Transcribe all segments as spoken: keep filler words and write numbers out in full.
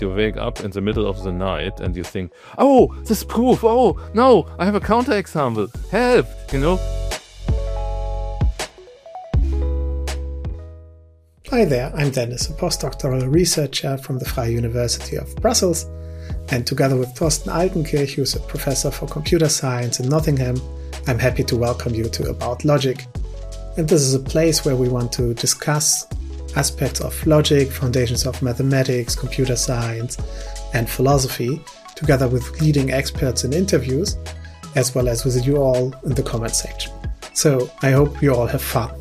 You wake up in the middle of the night and you think, oh, this proof, oh, no, I have a counterexample, help, you know? Hi there, I'm Dennis, a postdoctoral researcher from the Freie University of Brussels, and together with Thorsten Altenkirch, who's a professor for computer science in Nottingham, I'm happy to welcome you to About Logic. And this is a place where we want to discuss aspects of logic, foundations of mathematics, computer science, and philosophy, together with leading experts in interviews, as well as with you all in the comment section. So I hope you all have fun.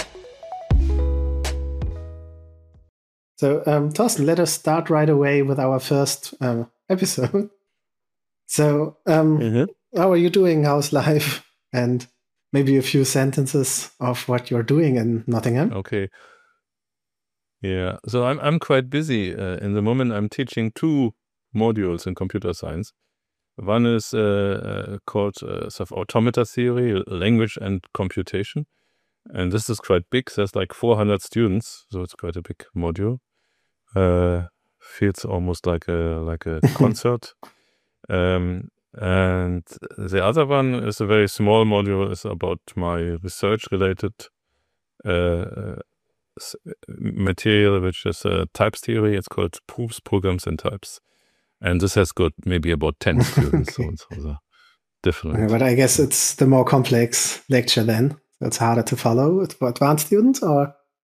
So, um, Thorsten, let us start right away with our first um, episode. So, um, mm-hmm. How are you doing? How's life? And maybe a few sentences of what you're doing in Nottingham. Okay. Yeah, so I'm I'm quite busy. Uh, in the moment, I'm teaching two modules in computer science. One is uh, uh, called uh, sort of automata theory, language and computation. And this is quite big. There's like four hundred students, so it's quite a big module. Uh, feels almost like a like a concert. Um, and the other one is a very small module. It's about my research-related uh, material, which is uh, types theory. It's called Proofs, Programs, and Types. And this has got maybe about ten students, so it's also different. Okay, but I guess it's the more complex lecture then. So it's harder to follow for advanced students, or?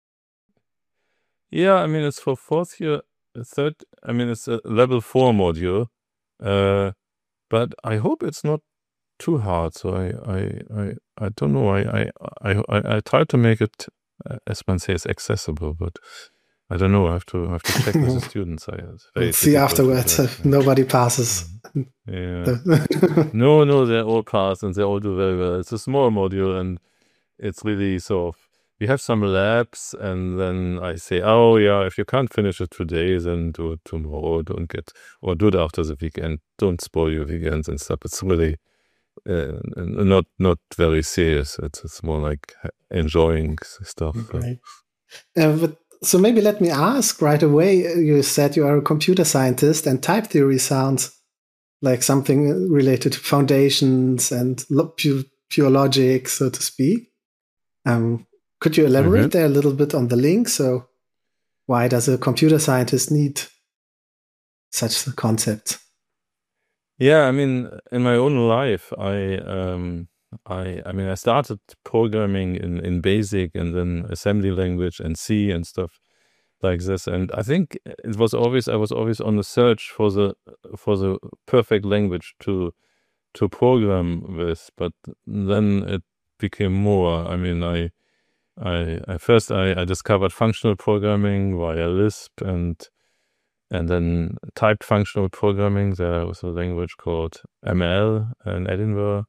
Yeah, I mean, it's for fourth year, third, I mean, it's a level four module, uh, but I hope it's not too hard. So I, I, I, I don't know. I, I, I, I try to make it, uh, as one says, accessible, but I don't know. I have to, I have to check with the students. I we'll see afterwards if nobody passes. Yeah. no, no, they all pass and they all do very well. It's a small module and it's really sort of, we have some labs and then I say, oh yeah, if you can't finish it today, then do it tomorrow. Don't get, or do it after the weekend. Don't spoil your weekends and stuff. It's really uh, not not very serious. It's, it's more like enjoying stuff. Right. Uh, but so maybe let me ask right away. You said you are a computer scientist, and type theory sounds like something related to foundations and pure, pure logic, so to speak. Um, could you elaborate mm-hmm. there a little bit on the link? So why does a computer scientist need such a concept? Yeah, I mean, in my own life, I um, I I mean, I started programming in, in BASIC and then assembly language and C and stuff like this. And I think it was always I was always on the search for the for the perfect language to to program with. But then it became more. I mean, I I, I first I, I discovered functional programming via Lisp and and then typed functional programming. There was a language called M L in Edinburgh,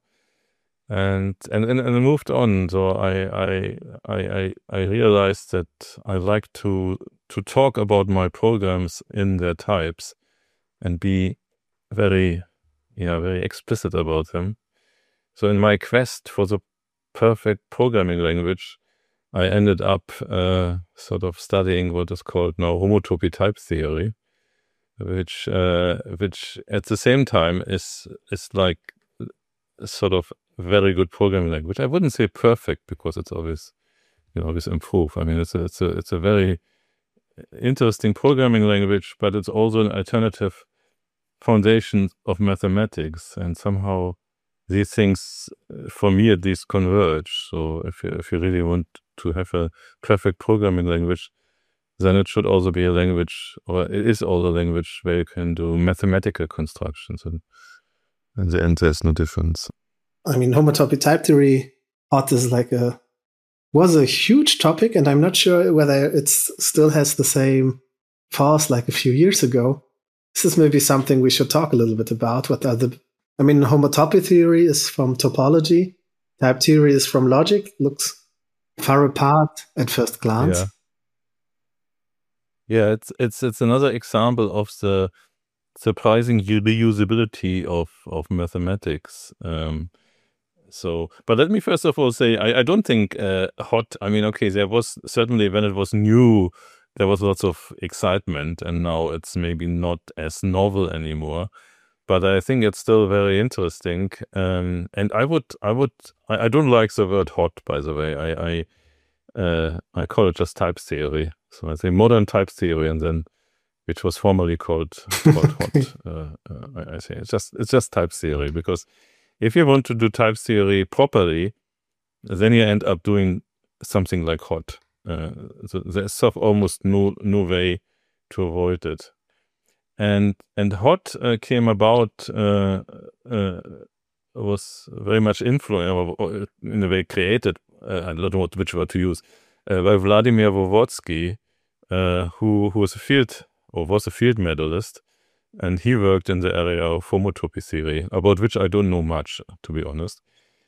and and and, and I moved on. So I I I I realized that I like to to talk about my programs in their types and be very yeah very explicit about them. So in my quest for the perfect programming language, I ended up uh, sort of studying what is called now homotopy type theory, which uh, which at the same time is is like sort of very good programming language. I wouldn't say perfect because it's always you know always improve. I mean it's a it's a it's a very interesting programming language, but it's also an alternative foundation of mathematics, and somehow these things, for me at least, converge. So if you if you really want to have a perfect programming language, then it should also be a language, or it is also a language where you can do mathematical constructions, and in the end there's no difference. I mean, homotopy type theory art is like a was a huge topic, and I'm not sure whether it still has the same force like a few years ago. This is maybe something we should talk a little bit about. What are the I mean, homotopy theory is from topology. Type theory is from logic. Looks far apart at first glance. Yeah, yeah it's it's it's another example of the surprising reusability of of mathematics. Um, so, but let me first of all say I, I don't think uh, hot. I mean, okay, there was certainly when it was new there was lots of excitement, and now it's maybe not as novel anymore. But I think it's still very interesting. Um, and I would, I would, I, I don't like the word hot, by the way. I, I, uh, I call it just type theory. So I say modern type theory, and then, which was formerly called called hot. Uh, uh, I, I say it's just it's just type theory, because if you want to do type theory properly, then you end up doing something like hot. Uh, so there's sort of almost no no way to avoid it. And and hot uh, came about uh, uh, was very much influenced, or in a way created. Uh, I don't know which word to use, uh, by Vladimir Voevodsky, uh, who who was a field or was a field medalist, and he worked in the area of homotopy theory, about which I don't know much, to be honest.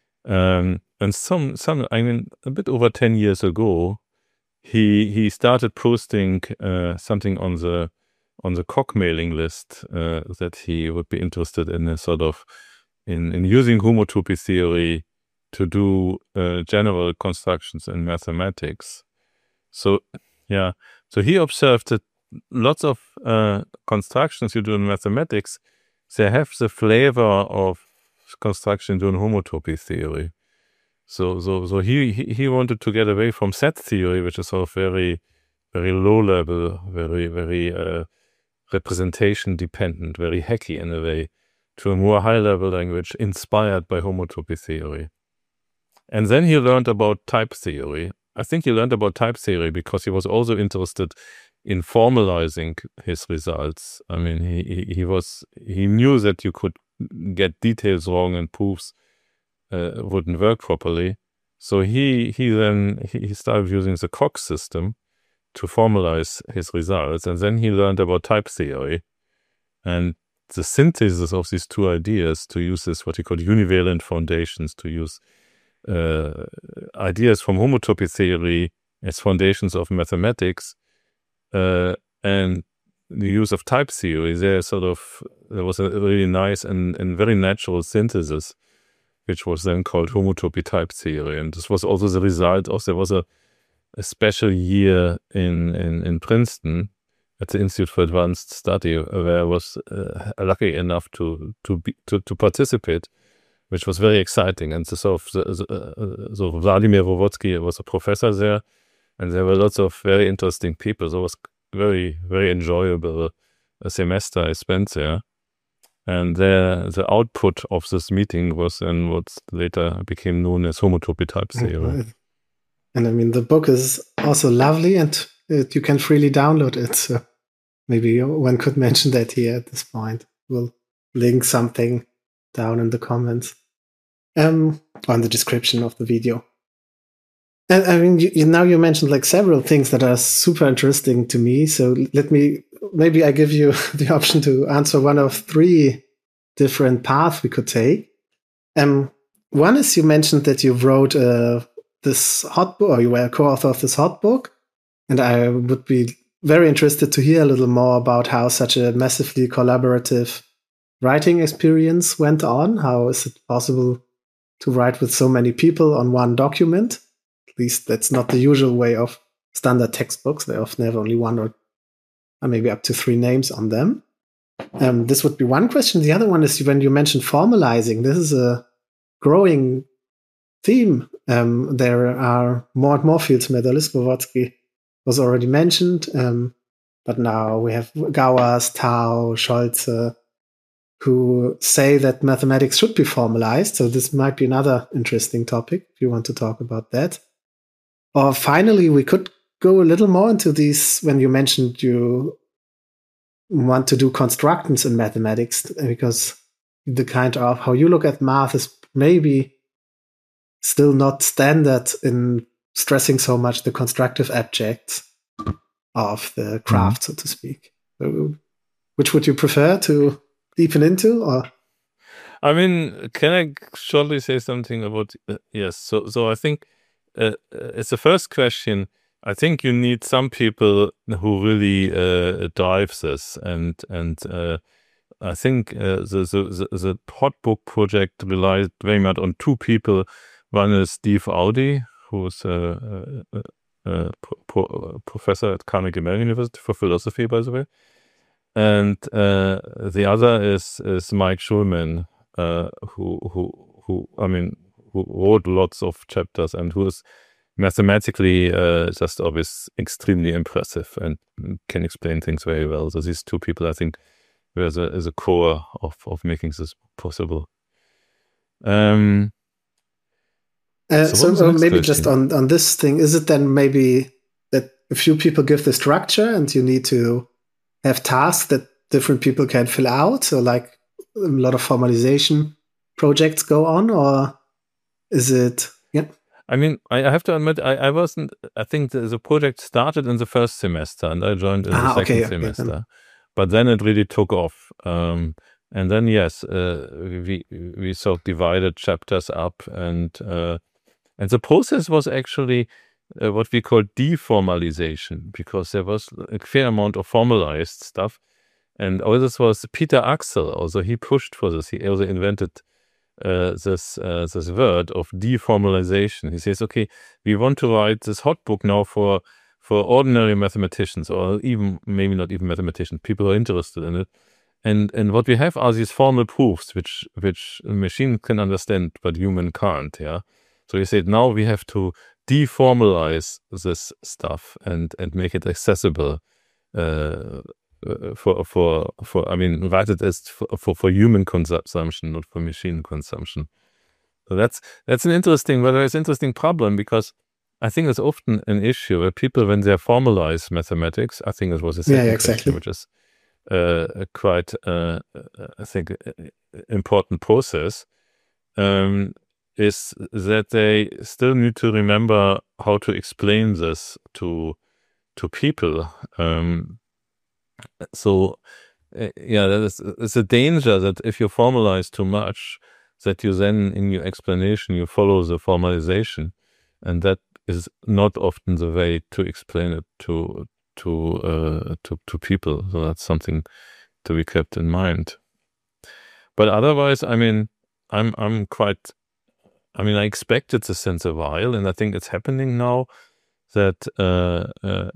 Um, and some some I mean a bit over ten years ago, he he started posting uh, something on the on the Koch mailing list uh, that he would be interested in a sort of in in using homotopy theory to do uh, general constructions in mathematics. So yeah, so he observed that lots of uh, constructions you do in mathematics, they have the flavor of construction done in homotopy theory. So so so he, he he wanted to get away from set theory, which is sort of very very low level, very very uh, representation dependent, very hacky in a way, to a more high level language inspired by homotopy theory. And then he learned about type theory. I think he learned about type theory because he was also interested in formalizing his results. I mean, he, he, he was he knew that you could get details wrong and proofs uh, wouldn't work properly. So he he then he started using the Koch system to formalize his results, and then he learned about type theory and the synthesis of these two ideas, to use this what he called univalent foundations, to use uh, ideas from homotopy theory as foundations of mathematics, uh, and the use of type theory. There sort of there was a really nice and, and very natural synthesis, which was then called homotopy type theory. And this was also the result of, there was a, a special year in, in, in Princeton at the Institute for Advanced Study, where I was uh, lucky enough to to, be, to to participate, which was very exciting. And so, so, so Vladimir Voevodsky was a professor there, and there were lots of very interesting people. So it was very, very enjoyable a semester I spent there. And the, the output of this meeting was then what later became known as homotopy type theory. Right. And I mean, the book is also lovely, and it, you can freely download it. So maybe one could mention that here at this point. We'll link something down in the comments, um, or in the description of the video. And I mean, you, you, now you mentioned like several things that are super interesting to me. So let me, maybe I give you the option to answer one of three different paths we could take. Um, one is, you mentioned that you wrote uh, this hot book, or you were a co-author of this hot book. And I would be very interested to hear a little more about how such a massively collaborative writing experience went on. How is it possible to write with so many people on one document? At least that's not the usual way of standard textbooks. They often have only one or, or maybe up to three names on them. Um, this would be one question. The other one is, when you mentioned formalizing, this is a growing theme. Um, there are more and more fields medalists. Voevodsky was already mentioned, um, but now we have Gauers, Tau, Scholze, who say that mathematics should be formalized. So this might be another interesting topic if you want to talk about that. Or finally, we could go a little more into these, when you mentioned you want to do constructions in mathematics, because the kind of how you look at math is maybe still not standard in stressing so much the constructive aspects of the craft, mm-hmm. so to speak. So, which would you prefer to deepen into? Or I mean, can I shortly say something about uh, yes? So, so I think uh, it's the first question. I think you need some people who really uh, drive this, and and uh, I think uh, the, the the hot book project relies very much on two people. One is Steve Audi, who's a, a, uh, pro- pro- professor at Carnegie Mellon University for philosophy, by the way. And uh, the other is is Mike Schulman, uh, who who who I mean, who wrote lots of chapters and who is mathematically uh, just always extremely impressive and can explain things very well. So these two people, I think, were the, is a core of of making this possible. Um, uh, so so what was the uh, next maybe question? just on on this thing, is it then maybe that a few people give the structure and you need to have tasks that different people can fill out, so like a lot of formalization projects go on, or is it? Yeah, I mean, I have to admit, I, I wasn't. I think the, the project started in the first semester, and I joined in ah, the second okay, okay, semester. then. But then it really took off, um, and then yes, uh, we we sort of divided chapters up, and uh, and the process was actually uh, what we call deformalization, because there was a fair amount of formalized stuff. And all this was Peter Axel. Also, he pushed for this. He also invented uh, this uh, this word of deformalization. He says, "Okay, we want to write this hot book now for for ordinary mathematicians, or even maybe not even mathematicians, people who are interested in it. And and what we have are these formal proofs, which which a machine can understand, but human can't. Yeah. So he said, now we have to deformalize this stuff and and make it accessible." Uh, Uh, for for for I mean, write it as for, for for human consumption, not for machine consumption. So that's that's an interesting, well, it's an interesting problem, because I think it's often an issue where people, when they formalize mathematics, I think it was a second Yeah, yeah, exactly. question, which is uh, a quite uh, I think important process, um, is that they still need to remember how to explain this to to people. Um, So, uh, yeah, that is, it's a danger that if you formalize too much, that you then, in your explanation, you follow the formalization, and that is not often the way to explain it to to uh, to to people. So that's something to be kept in mind. But otherwise, I mean, I'm I'm quite. I mean, I expected this since a while, and I think it's happening now that uh, uh,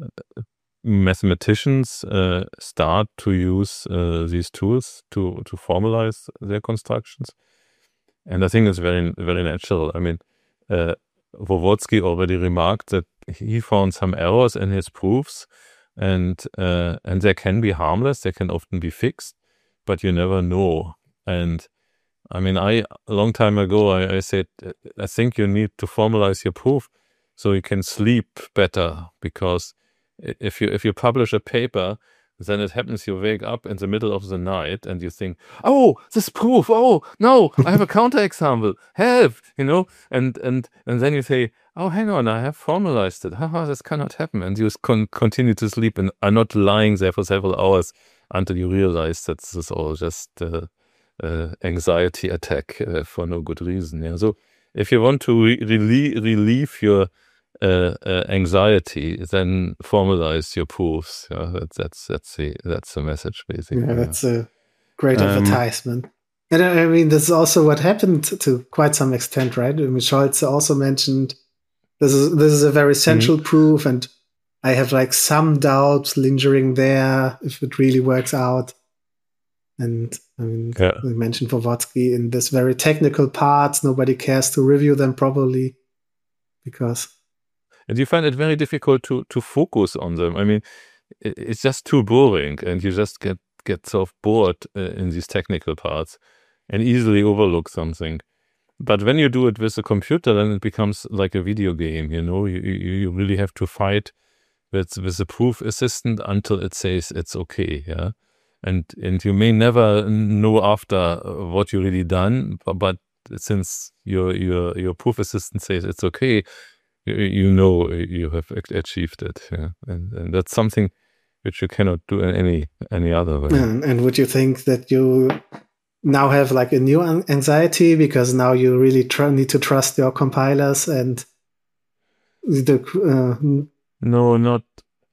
mathematicians uh, start to use uh, these tools to to formalize their constructions, and I think it's very very natural. I mean, uh, Voevodsky already remarked that he found some errors in his proofs, and uh, and they can be harmless, they can often be fixed, but you never know. And I mean, I a long time ago I, I said I think you need to formalize your proof so you can sleep better, because if you if you publish a paper, then it happens you wake up in the middle of the night and you think, oh, this proof, oh no, I have a counterexample, help, you know, and and and then you say, oh, hang on, I have formalized it, haha, this cannot happen, and you con- continue to sleep and are not lying there for several hours until you realize that this is all just uh, uh, anxiety attack uh, for no good reason. Yeah, so if you want to re- relieve, relieve your Uh, uh, anxiety, then formalize your proofs. Yeah, that's that's that's the that's the message, basically. Yeah, that's a great Um, advertisement. And I mean, this is also what happened to quite some extent, right? I mean, Scholz also mentioned this is this is a very central mm-hmm. proof, and I have like some doubts lingering there if it really works out. And I mean, yeah. we mentioned Voevodsky in this very technical parts. Nobody cares to review them properly because. And you find it very difficult to to focus on them. I mean, it, it's just too boring, and you just get get sort of bored uh, in these technical parts, and easily overlook something. But when you do it with a computer, then it becomes like a video game. You know, you you, you really have to fight with with the proof assistant until it says it's okay. Yeah, and and you may never know after what you really done, but, but since your your your proof assistant says it's okay, you know you have achieved it, yeah. and, and that's something which you cannot do in any any other way. And, and would you think that you now have like a new anxiety because now you really tr- need to trust your compilers and the uh, no, not.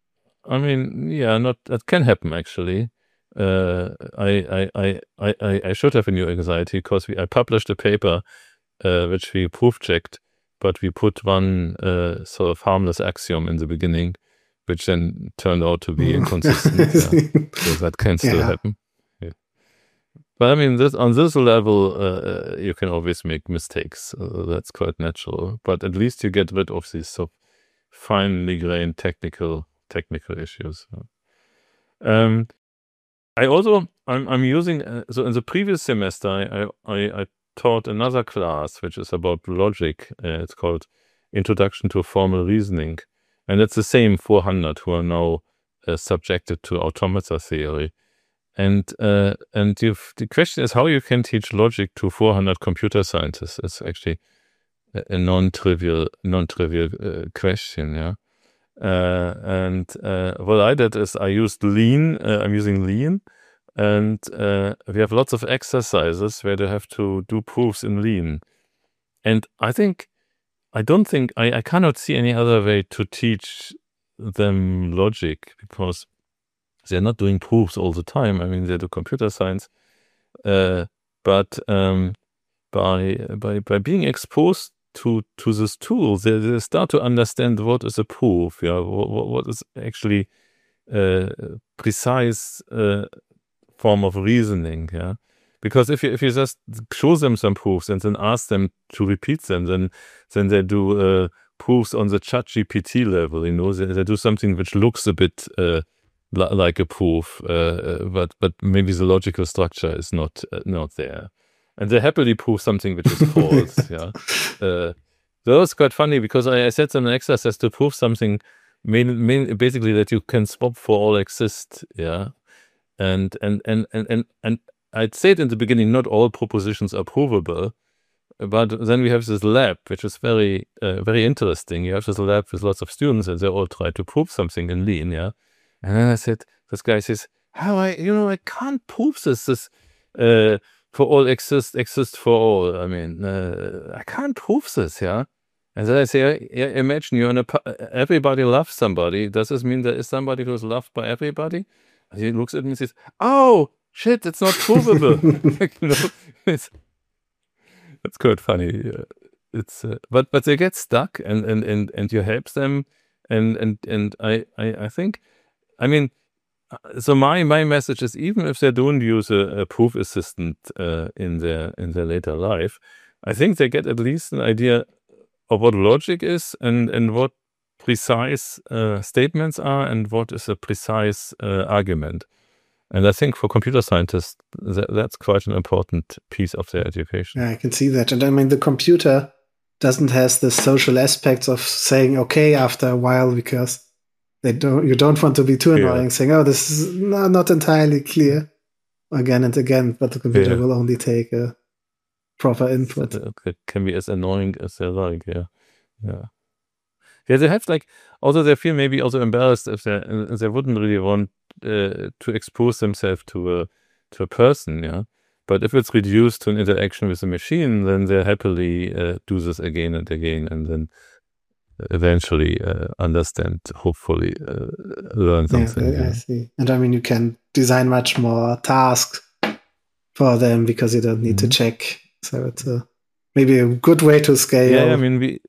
I mean, yeah, not that can happen actually. Uh, I, I I I I should have a new anxiety because we I published a paper uh, which we proof checked. but we put one uh, sort of harmless axiom in the beginning, which then turned out to be inconsistent. Yeah. So that can still yeah. happen. Yeah. But I mean, this, on this level, uh, you can always make mistakes. Uh, that's quite natural. But at least you get rid of these sort of finely grained technical technical issues. Um, I also I'm I'm using uh, so in the previous semester I, I I taught another class which is about logic. Uh, it's called Introduction to Formal Reasoning, and it's the same four hundred who are now uh, subjected to automata theory. And uh, and you've, the question is how you can teach logic to four hundred computer scientists. It's actually a, a non-trivial non-trivial uh, question. Yeah. Uh, and uh, what I did is I used Lean. Uh, I'm using Lean, and uh, we have lots of exercises where they have to do proofs in Lean. And I think I don't think I, I cannot see any other way to teach them logic, because they're not doing proofs all the time. I mean, they do computer science, uh, but um, by by by being exposed to to this tool, they, they start to understand what is a proof. Yeah, what, what is actually uh, precise uh, form of reasoning. Yeah, because if you if you just show them some proofs and then ask them to repeat them, then then they do uh, proofs on the ChatGPT level. You know, they, they do something which looks a bit Uh, like a proof, uh, but but maybe the logical structure is not uh, not there, and they happily prove something which is false. Yeah, uh, that was quite funny because I, I said some exercise to prove something, main, main, basically that you can swap for all exist. Yeah, and and and and and and I'd said in the beginning, not all propositions are provable, but then we have this lab which is very uh, very interesting. You have this lab with lots of students, and they all try to prove something in Lean. Yeah. And then I said, this guy says, how I, you know, I can't prove this, this uh, for all exist, exist for all. I mean, uh, I can't prove this, yeah? And then I say, yeah, imagine you're in a, everybody loves somebody. Does this mean there is somebody who's loved by everybody? And he looks at me and says, oh, shit, it's not provable. You know, it's, it's quite funny. It's, uh, but, but they get stuck, and, and, and, and you help them. And, and, and I, I, I think, I mean, so my, my message is, even if they don't use a, a proof assistant uh, in their in their later life, I think they get at least an idea of what logic is, and, and what precise uh, statements are, and what is a precise uh, argument. And I think for computer scientists, that, that's quite an important piece of their education. Yeah, I can see that. And I mean, the computer doesn't have the social aspects of saying okay after a while, because They don't. You don't want to be too annoying, yeah. saying, "Oh, this is not, not entirely clear," again and again. But the computer yeah. will only take a proper input. It can be as annoying as they like. Yeah, yeah, yeah. They have like, although they feel maybe also embarrassed if they they wouldn't really want uh, to expose themselves to a to a person. Yeah, but if it's reduced to an interaction with a machine, then they happily uh, do this again and again, and then eventually uh, understand, hopefully uh, learn something. Yeah, I, yeah. I see. And I mean, you can design much more tasks for them because you don't need mm-hmm. to check. So it's a, maybe a good way to scale yeah, I mean, we,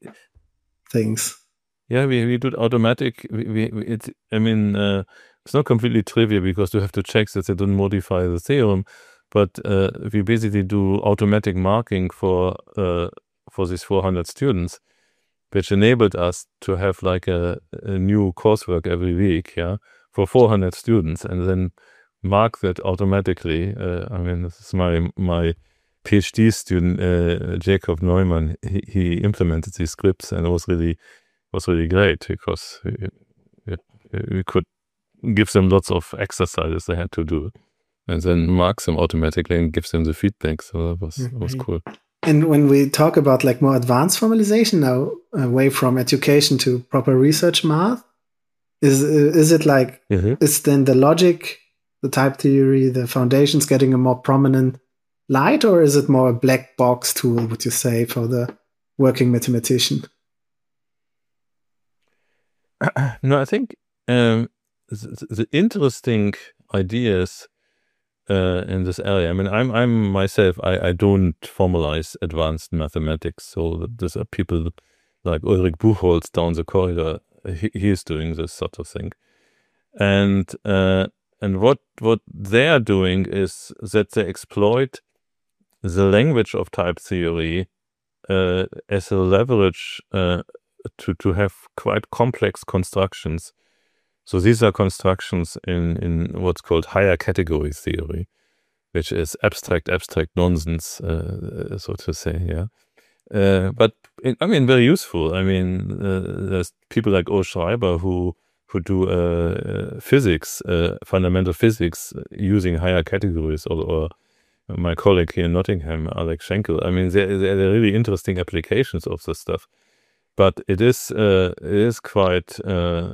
things. Yeah, we, we do it automatic. We, we, it, I mean, uh, it's not completely trivial because you have to check that they don't modify the theorem, but uh, we basically do automatic marking for uh, for these four hundred students, which enabled us to have like a, a new coursework every week, yeah, for four hundred students, and then mark that automatically. Uh, I mean, this is my my PhD student, uh, Jacob Neumann. He, he implemented these scripts, and it was really was really great because we, we could give them lots of exercises they had to do, and then mark them automatically and give them the feedback. So that was mm-hmm. was cool. And when we talk about like more advanced formalization now, away from education to proper research math, is is it like, mm-hmm. is then the logic, the type theory, the foundations getting a more prominent light, or is it more a black box tool, would you say, for the working mathematician? No, I think um, the, the interesting ideas Uh, in this area. I mean, I'm I'm myself. I, I don't formalize advanced mathematics, so these are people like Ulrich Buchholz down the corridor. He, he is doing this sort of thing. And uh, and what what they are doing is that they exploit the language of type theory uh, as a leverage uh, to to have quite complex constructions. So these are constructions in in what's called higher category theory, which is abstract abstract nonsense, uh, so to say. Yeah. Uh, but it, I mean, very useful. I mean, uh, there's people like O. Schreiber who who do uh, uh, physics, uh, fundamental physics, using higher categories, or, or my colleague here in Nottingham, Alex Schenkel. I mean, there, there are really interesting applications of this stuff. But it is uh, it is quite uh,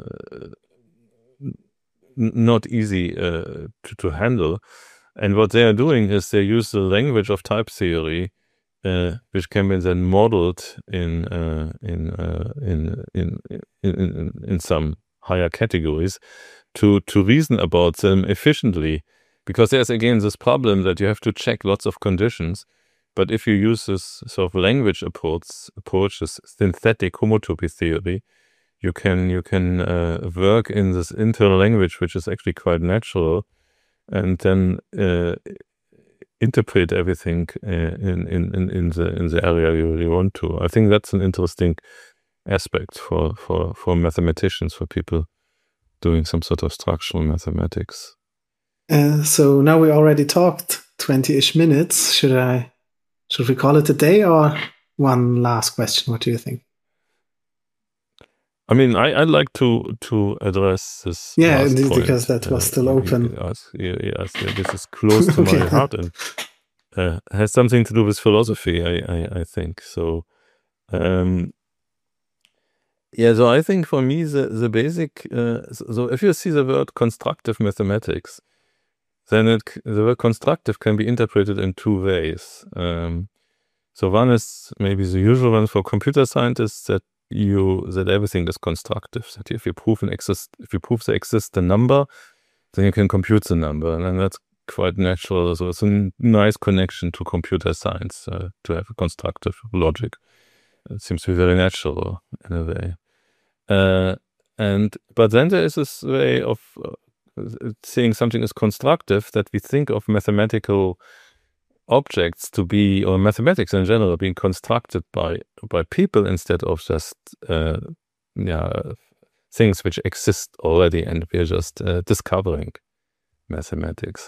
not easy uh, to, to handle. And what they are doing is they use the language of type theory, Uh, which can be then modeled in uh, in, uh, in, in in in in some higher categories to to reason about them efficiently, because there's again this problem that you have to check lots of conditions. But if you use this sort of language approach, approach this synthetic homotopy theory, you can you can uh, work in this internal language, which is actually quite natural, and then uh, interpret everything uh, in, in, in the in the area you really want to. I think that's an interesting aspect for, for, for mathematicians, for people doing some sort of structural mathematics. Uh, so now we already talked twenty-ish minutes. Should I should we call it a day, or one last question? What do you think? I mean, I, I'd like to to address this. Yeah, last indeed, point. because that was uh, still open. Yes, yes, this is close to Okay. my heart and uh, has something to do with philosophy, I, I, I think. So, um, yeah, so I think for me, the, the basic, uh, so if you see the word constructive mathematics, then it, the word constructive can be interpreted in two ways. Um, so one is maybe the usual one for computer scientists, that you that everything is constructive. That if you prove an exist, if you prove there exists a number, then you can compute the number, and then that's quite natural. So it's a nice connection to computer science uh, to have a constructive logic. It seems to be very natural in a way. Uh, and but then there is this way of uh, saying something is constructive, that we think of mathematical objects to be, or mathematics in general, being constructed by by people instead of just uh, yeah things which exist already, and we're just uh, discovering mathematics.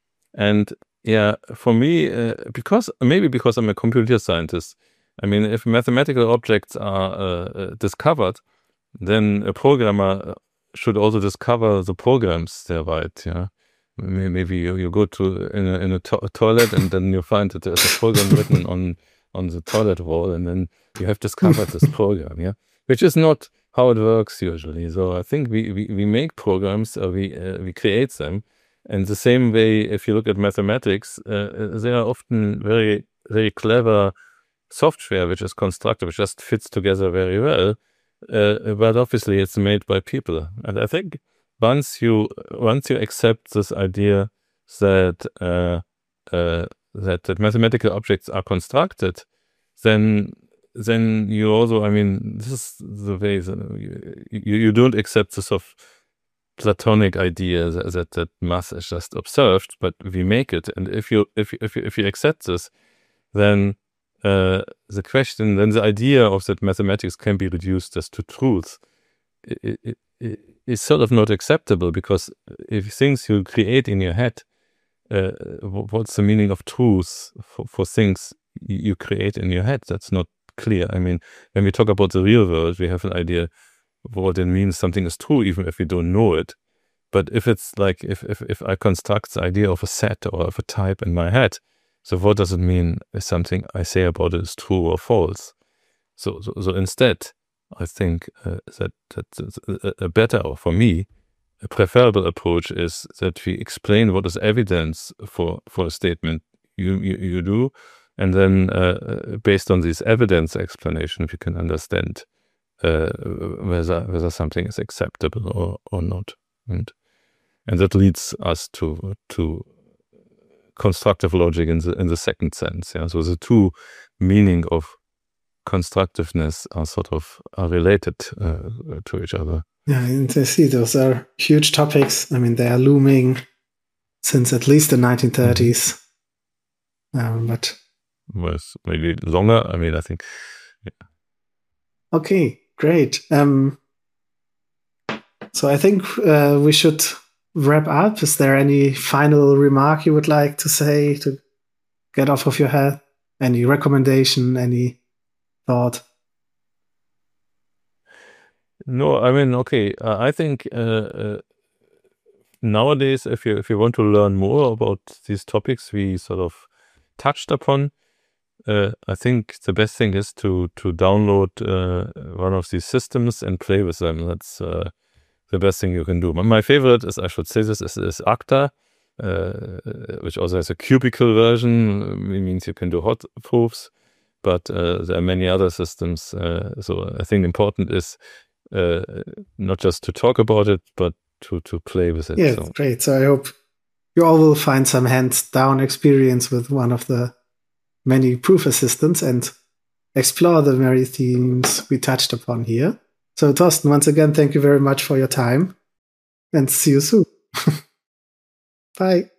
And yeah, for me, uh, because maybe because I'm a computer scientist, I mean, if mathematical objects are uh, discovered, then a programmer should also discover the programs they write. Yeah. Maybe you, you go to in a, in a, to- a toilet, and then you find that there's a program written on on the toilet wall, and then you have discovered this program, yeah, which is not how it works usually. So I think we we, we make programs, or we uh, we create them, and the same way, if you look at mathematics, uh, they are often very very clever software which is constructed, which just fits together very well, uh, but obviously it's made by people, and I think. Once you once you accept this idea that uh, uh, that, that mathematical objects are constructed, then then you also, I mean, this is the way you, you, you don't accept the sort of Platonic idea that, that that math is just observed, but we make it. And if you if you, if you, if you accept this, then uh, the question, then the idea of that mathematics can be reduced just to truth. It, it, it, is sort of not acceptable, because if things you create in your head, uh, what's the meaning of truth for, for things you create in your head? That's not clear. I mean, when we talk about the real world, we have an idea of what it means something is true, even if we don't know it. But if it's like, if, if, if I construct the idea of a set or of a type in my head, so what does it mean if something I say about it is true or false? So, so, so instead, I think uh, that, that a better, or for me, a preferable approach is that we explain what is evidence for, for a statement you, you, you do, and then uh, based on this evidence explanation, we can understand uh, whether whether something is acceptable or, or not, and and that leads us to to constructive logic in the in the second sense. Yeah, so the two meaning of constructiveness are sort of are related uh, to each other. Yeah, and I see those are huge topics. I mean, they are looming since at least the nineteen thirties. Mm-hmm. Um, but was maybe longer. I mean, I think. Yeah. Okay, great. Um, so I think uh, we should wrap up. Is there any final remark you would like to say to get off of your head? Any recommendation? Any thought? No, I mean, okay. Uh, I think uh, uh, nowadays, if you if you want to learn more about these topics we sort of touched upon, uh, I think the best thing is to to download uh, one of these systems and play with them. That's uh, the best thing you can do. My favorite is, I should say this, is, is Acta, uh, which also has a cubicle version. It means you can do hot proofs, but uh, there are many other systems. Uh, so I think important is uh, not just to talk about it, but to, to play with it. Yeah, so. Great. So I hope you all will find some hands-down experience with one of the many proof assistants and explore the very themes we touched upon here. So Thorsten, once again, thank you very much for your time and see you soon. Bye.